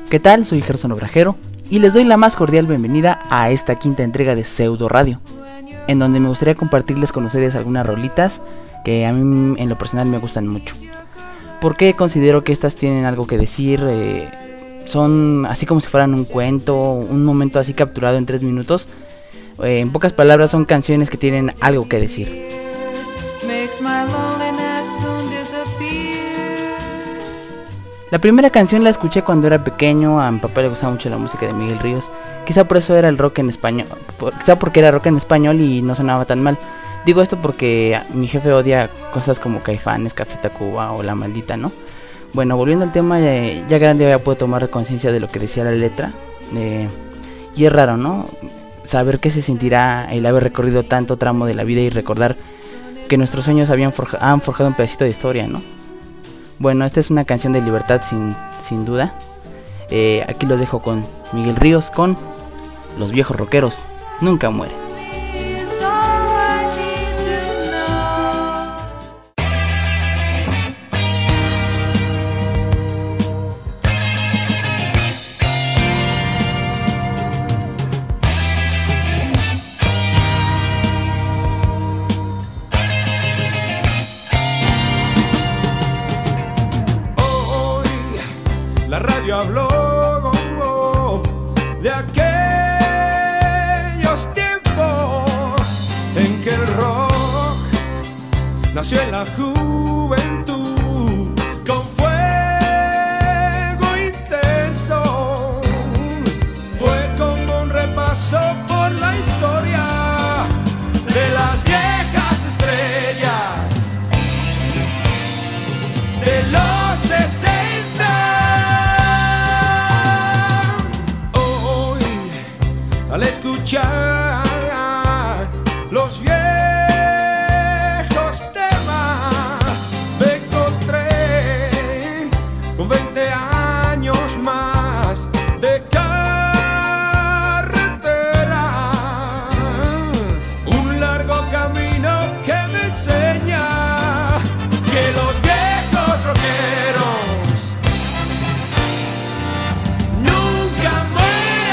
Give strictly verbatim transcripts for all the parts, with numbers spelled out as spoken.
¿Qué tal? Soy Gerson Obrajero y les doy la más cordial bienvenida a esta quinta entrega de Pseudo Radio, en donde me gustaría compartirles con ustedes algunas rolitas que a mí en lo personal me gustan mucho. Porque considero que estas tienen algo que decir, eh, son así como si fueran un cuento, un momento así capturado en tres minutos. Eh, en pocas palabras, son canciones que tienen algo que decir. La primera canción la escuché cuando era pequeño. A mi papá le gustaba mucho la música de Miguel Ríos. Quizá por eso era el rock en español, por, quizá porque era rock en español y no sonaba tan mal. Digo esto porque mi jefe odia cosas como Caifanes, Café Tacuba o La Maldita, ¿no? Bueno, volviendo al tema, eh, ya grande ya puedo tomar conciencia de lo que decía la letra. Eh, y es raro, ¿no? Saber qué se sentirá el haber recorrido tanto tramo de la vida y recordar que nuestros sueños habían forja- han forjado un pedacito de historia, ¿no? Bueno, esta es una canción de libertad sin, sin duda. Eh, aquí los dejo con Miguel Ríos con Los viejos rockeros nunca mueren. La radio habló oh, oh, de aquellos tiempos en que el rock nació en la juventud con fuego intenso. Fue como un repaso por la historia de las viejas estrellas de los sesenta. Al escuchar los viejos temas, me encontré con veinte años más de carretera, un largo camino que me enseña que los viejos rockeros nunca mueren.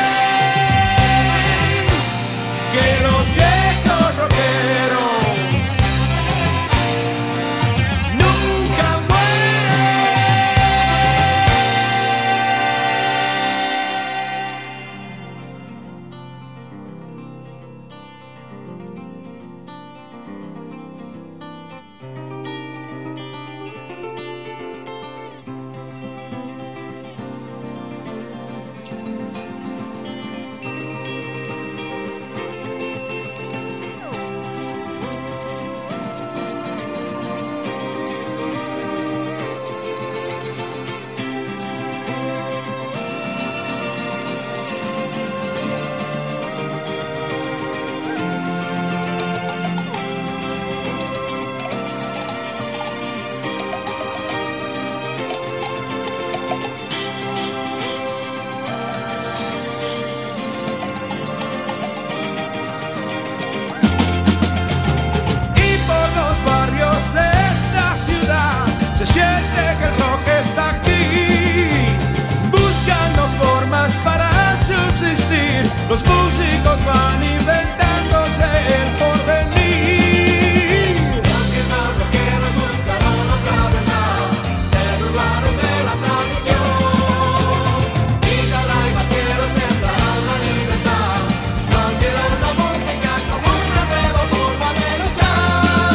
Se siente que el rock está aquí, buscando formas para subsistir. Los músicos van inventándose el porvenir. Los mismos rockeros buscaron otra verdad, se burlaron de la tradición. Guitarra y vaqueros sembraron la libertad, nacieron la música como una nueva forma de luchar.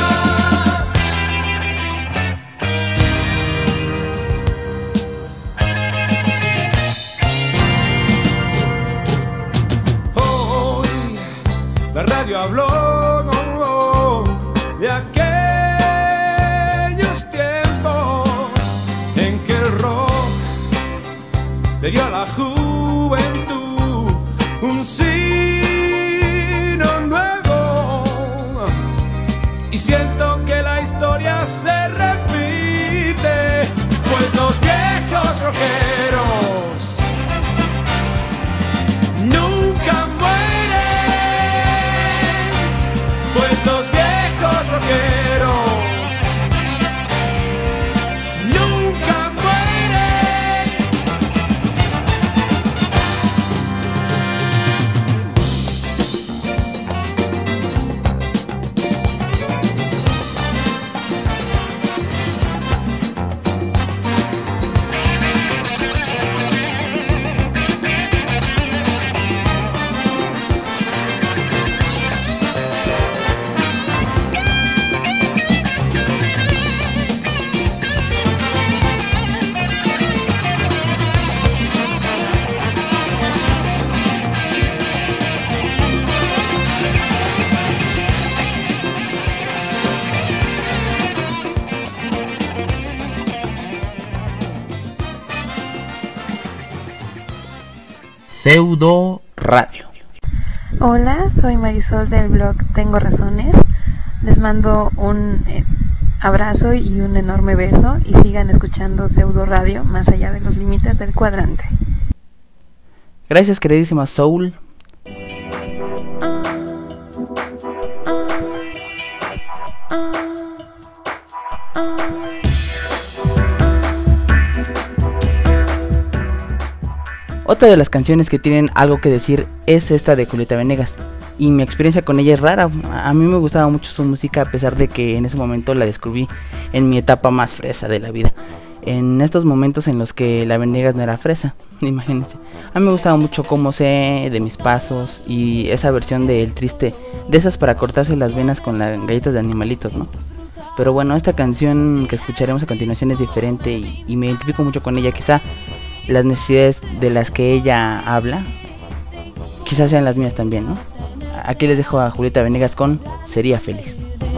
La radio habló oh, oh, de aquellos tiempos en que el rock le dio a la juventud un signo nuevo. Y siento que la historia se repite, pues los viejos rockeros nunca mueren. Los viejos rockeros nunca mueren. Pseudo Radio. Hola, soy Marisol del blog Tengo Razones. Les mando un eh, abrazo y un enorme beso y sigan escuchando Pseudo Radio más allá de los límites del cuadrante. Gracias, queridísima Soul. Otra de las canciones que tienen algo que decir es esta de Julieta Venegas, y mi experiencia con ella es rara. A mí me gustaba mucho su música, a pesar de que en ese momento la descubrí en mi etapa más fresa de la vida, en estos momentos en los que la Venegas no era fresa, imagínense. A mí me gustaba mucho Cómo sé, De mis pasos, y esa versión de El Triste, de esas para cortarse las venas con las galletas de animalitos, ¿no? Pero bueno, esta canción que escucharemos a continuación es diferente y, y me identifico mucho con ella. Quizá las necesidades de las que ella habla quizás sean las mías también, ¿no? Aquí les dejo a Julieta Venegas con Sería Feliz.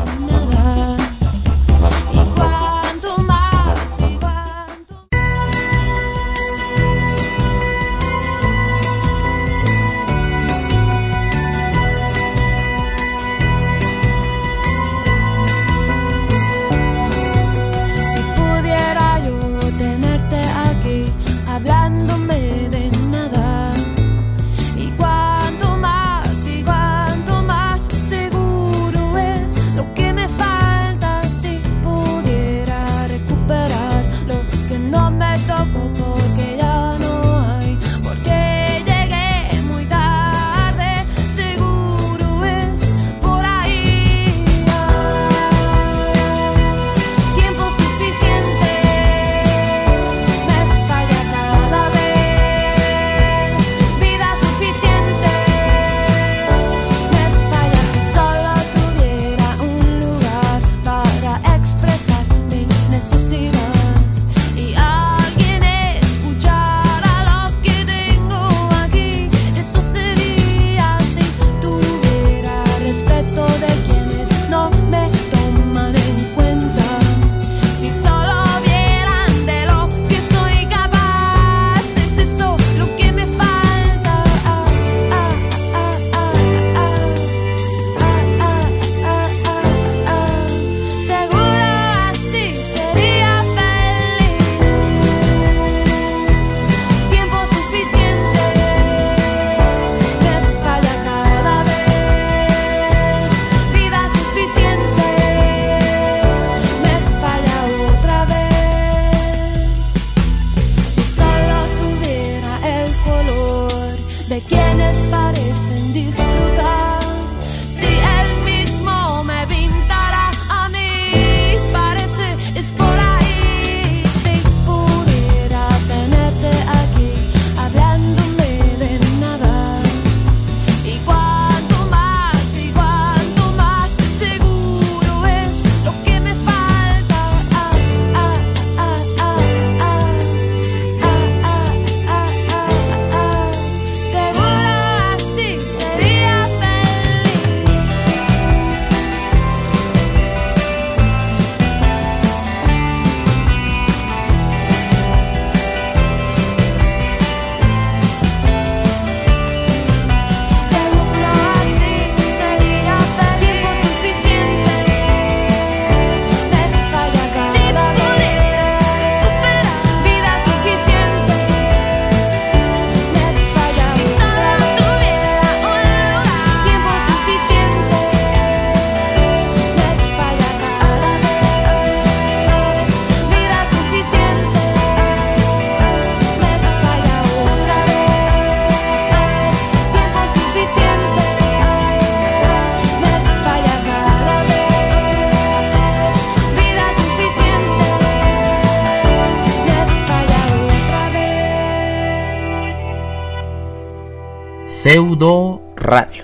Pseudo Radio.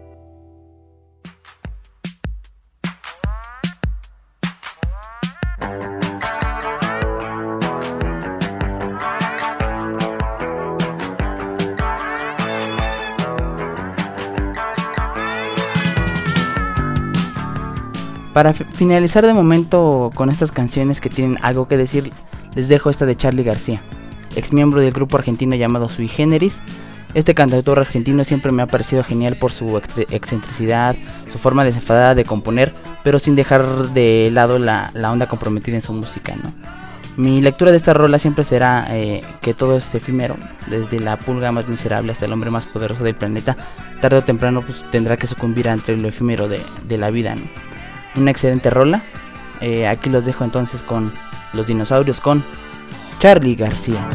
Para finalizar de momento con estas canciones que tienen algo que decir, les dejo esta de Charly García, ex miembro del grupo argentino llamado Sui Generis. Este cantautor argentino siempre me ha parecido genial por su excentricidad, su forma desenfadada de componer, pero sin dejar de lado la, la onda comprometida en su música, ¿no? Mi lectura de esta rola siempre será eh, que todo es efímero, desde la pulga más miserable hasta el hombre más poderoso del planeta, tarde o temprano pues, tendrá que sucumbir ante lo efímero de, de la vida, ¿no? Una excelente rola. Eh, aquí los dejo entonces con Los Dinosaurios con Charly García.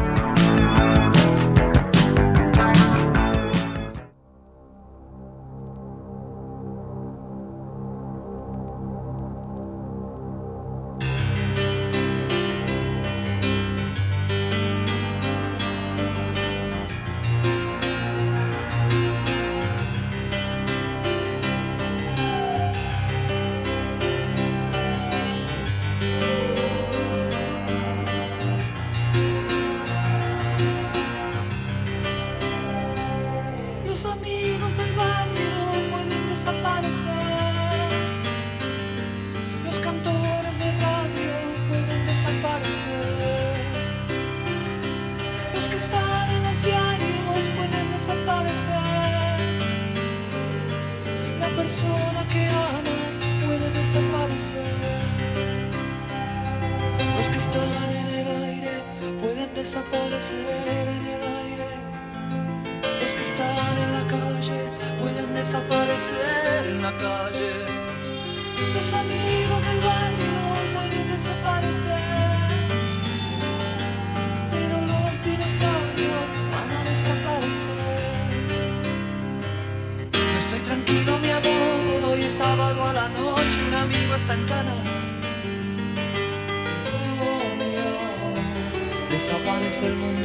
Los amigos del barrio pueden desaparecer, los cantores de radio pueden desaparecer, los que están en los diarios pueden desaparecer, la persona que amas puede desaparecer, los que están en el aire pueden desaparecer en el aire. Los que están en la calle pueden desaparecer en la calle. Los amigos del barrio pueden desaparecer, pero los dinosaurios van a desaparecer. No estoy tranquilo, mi amor, hoy es sábado a la noche, un amigo está en cana. Oh, mi amor, desaparece el mundo.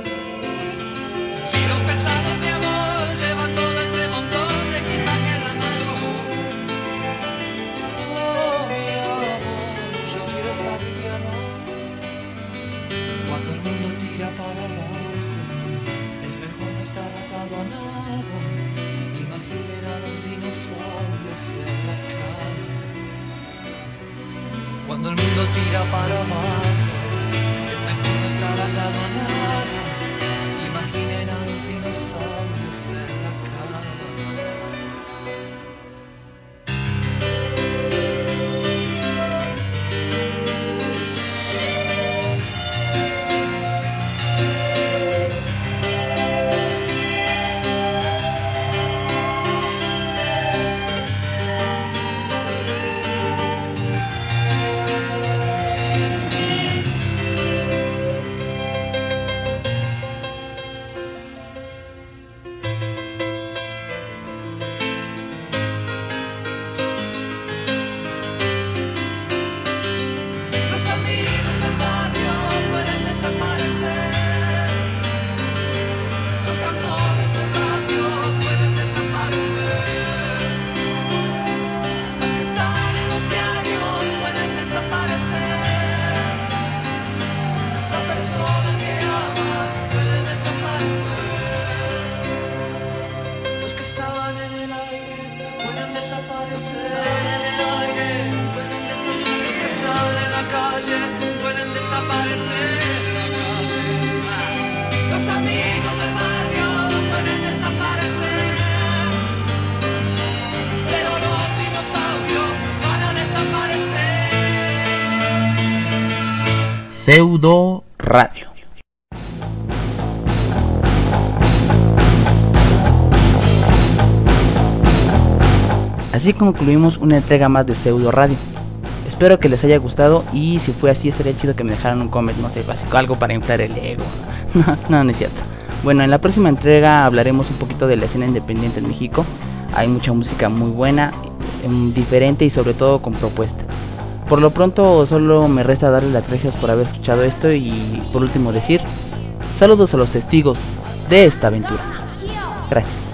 Si los pesados, mi amor, llevan todo ese montón de equipaje en la mano. Oh, mi amor, yo quiero estar liviano. Cuando el mundo tira para abajo, es mejor no estar atado a nada. Imaginen a los dinosaurios en la cama. Cuando el mundo tira para abajo, es mejor no estar atado a nada. Imaginen a los dinosaurios en la cama. Pseudo Radio. Así concluimos una entrega más de Pseudo Radio. Espero que les haya gustado y si fue así estaría chido que me dejaran un comment, no sé, básico, algo para inflar el ego. No, no, no es cierto. Bueno, en la próxima entrega hablaremos un poquito de la escena independiente en México. Hay mucha música muy buena, diferente y sobre todo con propuesta. Por lo pronto solo me resta darles las gracias por haber escuchado esto y por último decir saludos a los testigos de esta aventura. Gracias.